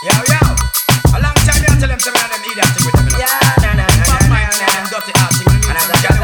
Yo, yo. A long time you tell them to run them idiot thing with them. Yeah, nah. Fuck my hand and dirty ass thing. And I'm just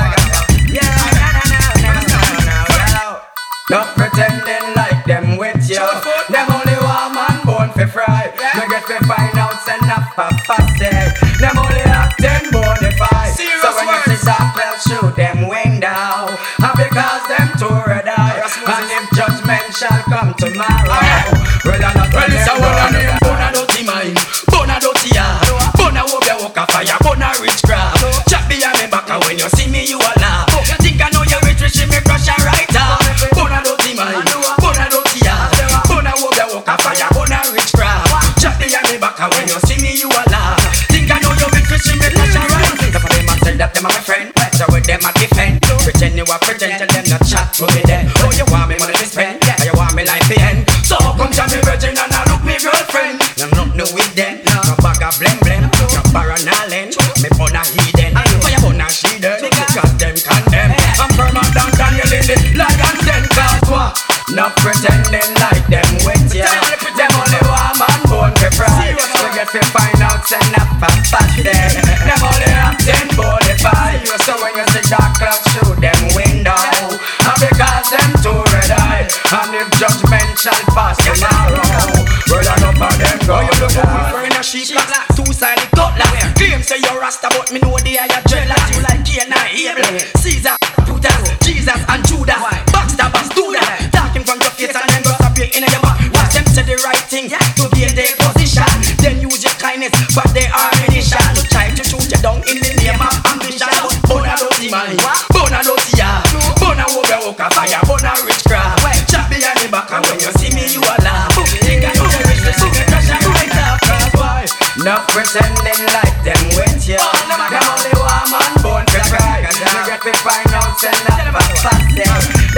Not pretending like them with you. Them only one man born for fry. No get to find out send up a fussy. Them only acting bonafide. So when you see that, well shoot them window. And because them too red eye. And if judgment shall come tomorrow, well I'm not well, it's a one on him. Bona dirty mind, bona dirty heart. Bona wo be walk a fire, bona rich crap. Chat behind me back and when you see me you a laugh. You think I know you rich, wish me brush and right off. Bona dirty mind, bona dirty heart. Bona wo be walk a fire, bona rich crap. Chat behind me back and when you see me you a laugh. Think I know you rich, wish me brush and right off. Some of them a say that them are my friend, so with them I defend. Pretend you are pretend, tell them not chat to me then. Oh, you want me money to spend, and you want me life to end. So how come to me virgin and I look me girlfriend? I'm not no with them, no bag of blem blem, no paranoid. Me born a heathen, why you born a sheathen? Because them condemn. I'm firmer than Daniel in the lion den. Cause what? Not pretending like them with ya. Them only one man born to fry. We get to find out send up a party. Them only acting bonafide. So when you see dark clouds through them window, and because them too red eye. And if judgment shall pass tomorrow, well enough of them go. You look up for in a sheep like two-sided cutlass. Claim say you're Rasta but me know the higher dreadlocks. You like Cain and Abel, Caesar, Judas, Jesus and Judas. Backstabbers do that. Talking from your face and then go stop you in your back. Watch them say the right thing to gain their position. Then use your kindness but they are ammunition to try to shoot you down in the name of ambition. But bona dirty man, bona dirty heart, bona wo be walk a fire, bona rich crap. Chat behind me back and when you see me you a laugh. Think I know you rich, so you crash and right off. Cause why? Not pretending like them with you. Them only one man born to cry. You get to find out send up a fussy.